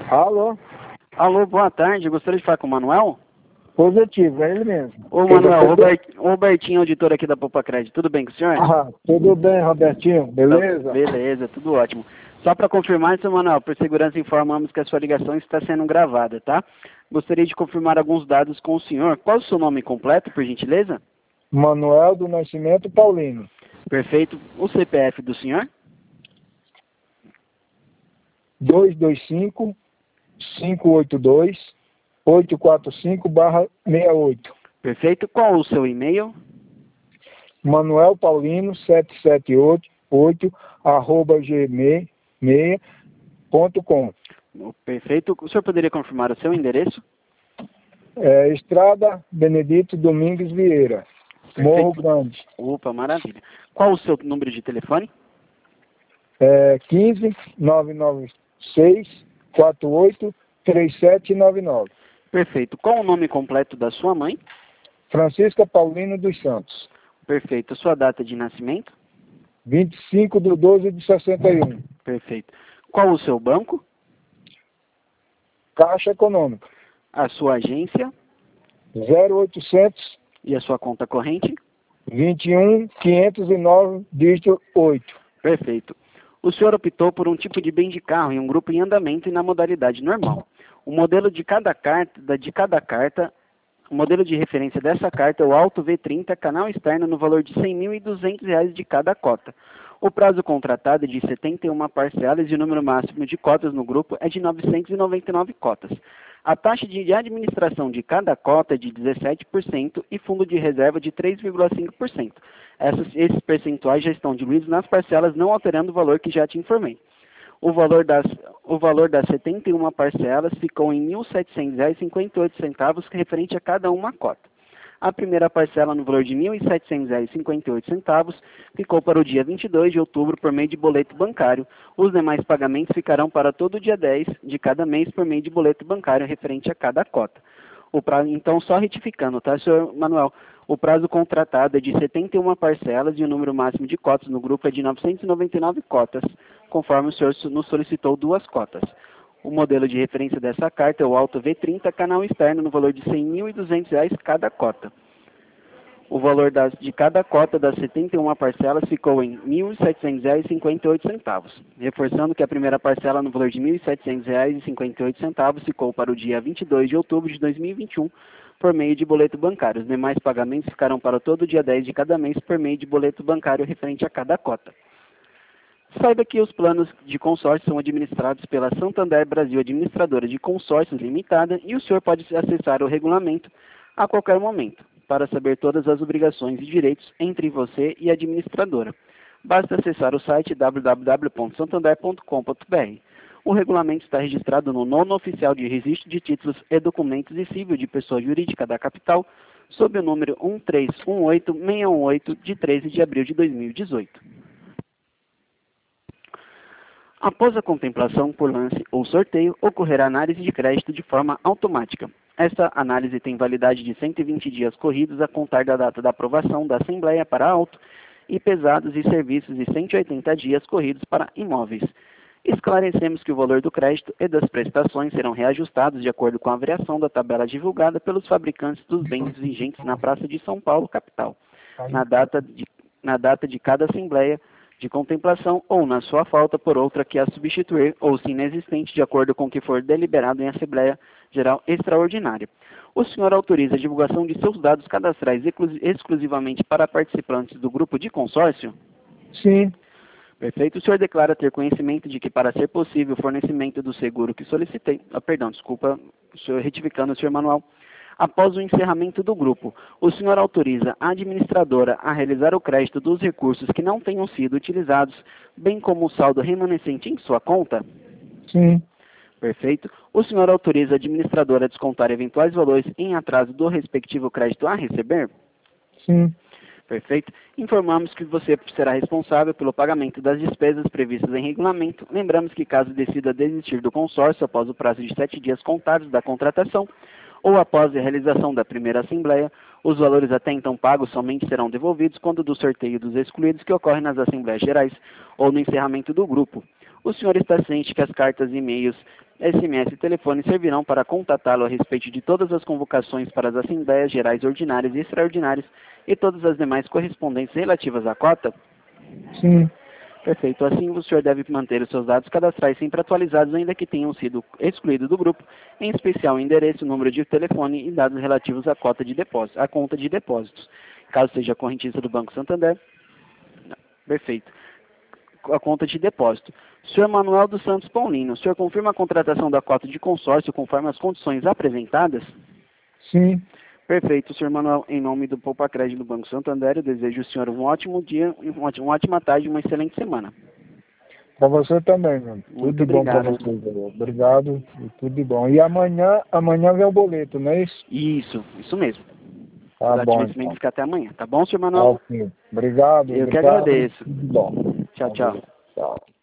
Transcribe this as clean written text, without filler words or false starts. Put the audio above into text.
Alô? Alô, boa tarde. Eu gostaria de falar com o Manuel? Positivo, é ele mesmo. Ô, Manuel, Robertinho, auditor aqui da Poupa Crédito. Tudo bem com o senhor? Tudo bem, Robertinho, beleza? Beleza, tudo ótimo. Só para confirmar, seu Manuel, por segurança informamos que a sua ligação está sendo gravada, tá? Gostaria de confirmar alguns dados com o senhor. Qual o seu nome completo, por gentileza? Manuel do Nascimento Paulino. Perfeito. O CPF do senhor? 225-582-845/68. Perfeito. Qual o seu e-mail? Manuel Paulino 778@gmail.com. Perfeito. O senhor poderia confirmar o seu endereço? Estrada Benedito Domingues Vieira, Perfeito. Morro Grande. Opa, maravilha. Qual o seu número de telefone? 15-996-48-3799. Perfeito. Qual o nome completo da sua mãe? Francisca Paulino dos Santos. Perfeito. Sua data de nascimento? 25/12/61. Perfeito. Qual o seu banco? Caixa Econômica. A sua agência? 0800 E a sua conta corrente? 21.509, dígito 8. Perfeito. O senhor optou por um tipo de bem de carro em um grupo em andamento e na modalidade normal. O modelo de cada carta, o modelo de referência dessa carta é o Auto V30, canal externo no valor de R$ 100.200 de cada cota. O prazo contratado é de 71 parcelas e o número máximo de cotas no grupo é de 999 cotas. A taxa de administração de cada cota é de 17% e fundo de reserva de 3,5%. Esses percentuais já estão diluídos nas parcelas, não alterando o valor que já te informei. O valor das 71 parcelas ficou em R$ 1.700,58 referente a cada uma cota. A primeira parcela no valor de R$ 1.700,58 ficou para o dia 22 de outubro por meio de boleto bancário. Os demais pagamentos ficarão para todo o dia 10 de cada mês por meio de boleto bancário referente a cada cota. Então, só retificando, tá, senhor Manuel? O prazo contratado é de 71 parcelas e o número máximo de cotas no grupo é de 999 cotas, conforme o senhor nos solicitou 2 cotas. O modelo de referência dessa carta é o Auto V30, canal externo, no valor de R$ 100.200 cada cota. O valor de cada cota das 71 parcelas ficou em R$ 1.700,58. Reforçando que a primeira parcela no valor de R$ 1.700,58 ficou para o dia 22 de outubro de 2021 por meio de boleto bancário. Os demais pagamentos ficarão para todo o dia 10 de cada mês por meio de boleto bancário referente a cada cota. Saiba que os planos de consórcio são administrados pela Santander Brasil Administradora de Consórcios Limitada e o senhor pode acessar o regulamento a qualquer momento para saber todas as obrigações e direitos entre você e a administradora. Basta acessar o site www.santander.com.br. O regulamento está registrado no Nono Oficial de Registro de Títulos e Documentos e Civil de Pessoa Jurídica da Capital, sob o número 1318618, de 13 de abril de 2018. Após a contemplação por lance ou sorteio, ocorrerá análise de crédito de forma automática. Esta análise tem validade de 120 dias corridos a contar da data da aprovação da Assembleia para auto e pesados e serviços e 180 dias corridos para imóveis. Esclarecemos que o valor do crédito e das prestações serão reajustados de acordo com a variação da tabela divulgada pelos fabricantes dos bens vigentes na Praça de São Paulo, capital, na data de cada Assembleia de contemplação ou, na sua falta, por outra que a substituir ou se inexistente, de acordo com o que for deliberado em Assembleia Geral Extraordinária. O senhor autoriza a divulgação de seus dados cadastrais exclusivamente para participantes do grupo de consórcio? Sim. Perfeito. O senhor declara ter conhecimento de que, para ser possível o fornecimento do seguro que solicitei... retificando, senhor Manuel. Após o encerramento do grupo, o senhor autoriza a administradora a realizar o crédito dos recursos que não tenham sido utilizados, bem como o saldo remanescente em sua conta? Sim. Perfeito. O senhor autoriza a administradora a descontar eventuais valores em atraso do respectivo crédito a receber? Sim. Perfeito. Informamos que você será responsável pelo pagamento das despesas previstas em regulamento. Lembramos que, caso decida desistir do consórcio após o prazo de 7 dias contados da contratação, ou após a realização da primeira assembleia, os valores até então pagos somente serão devolvidos quando do sorteio dos excluídos que ocorre nas assembleias gerais ou no encerramento do grupo. O senhor está ciente que as cartas e e-mails SMS e telefone servirão para contatá-lo a respeito de todas as convocações para as Assembleias Gerais Ordinárias e Extraordinárias e todas as demais correspondências relativas à cota? Sim. Perfeito. Assim, o senhor deve manter os seus dados cadastrais sempre atualizados, ainda que tenham sido excluídos do grupo, em especial o endereço, número de telefone e dados relativos à cota de depósito, à conta de depósitos. Caso seja correntista do Banco Santander. Não. Perfeito. A conta de depósito. Senhor Manuel dos Santos Paulino, o senhor confirma a contratação da cota de consórcio conforme as condições apresentadas? Sim. Perfeito, senhor Manuel. Em nome do Poupa Crédito do Banco Santander, eu desejo ao senhor um ótimo dia, uma ótima tarde e uma excelente semana. Para você também, meu. Tudo Muito de bom para obrigado. você. Obrigado e tudo de bom. E amanhã vem o boleto, não é isso? Isso mesmo. Tá Os bom, ativos então. fica até amanhã. Tá bom, senhor Tá Manuel? ok. Obrigado. Eu que Obrigado. agradeço. Tudo de bom. Tchau, tchau. Tchau.